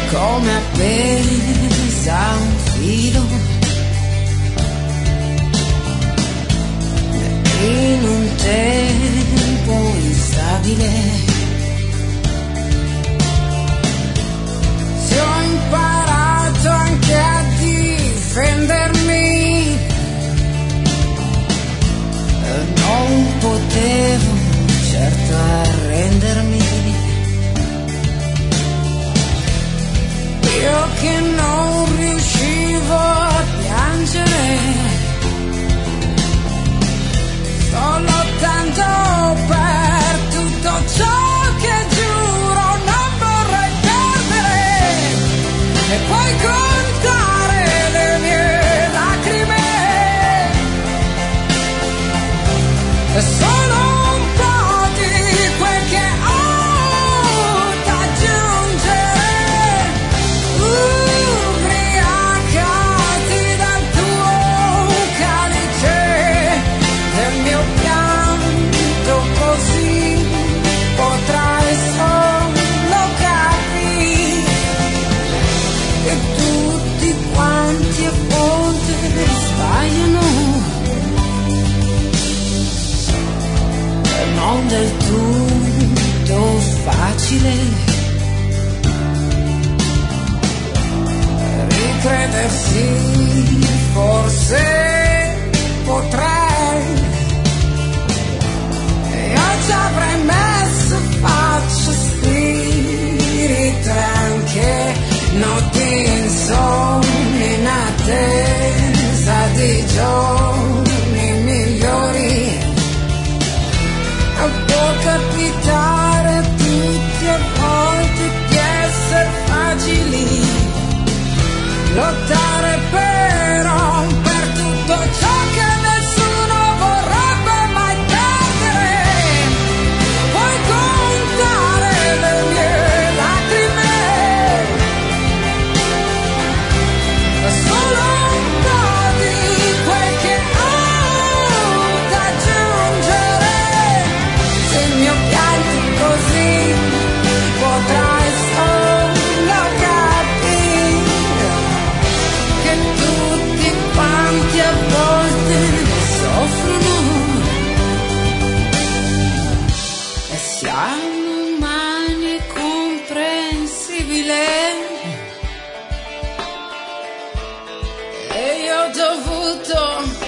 come appesa a un filo in un tempo instabile. Se ho imparato anche a difendermi, non potevo certo arrendermi. Io che non riuscivo a piangere, sto lottando per tutto ciò che giuro non vorrei perdere, e poi contare le mie lacrime. È solo un po' di quel che ho da aggiungere, ubriacati dal tuo calice, del mio pianto, così potrai solo capire che tutti quanti a volte sbagliano, non del tutto facile ricredersi, forse potrei, io ci avrei messo faccia, spirito e anche notti insonni in attesa di giorni migliori. Può capitare a tutti a volte di essere fragili, lottare però per tutto ciò che nessuno vorrebbe mai perdere, puoi contare le mie lacrime, solo un po' di quel che ho da aggiungere. Se il mio pianto così potrai solo capire che tutti quanti a volte soffrono e siamo umani, è comprensibile, e io ho dovuto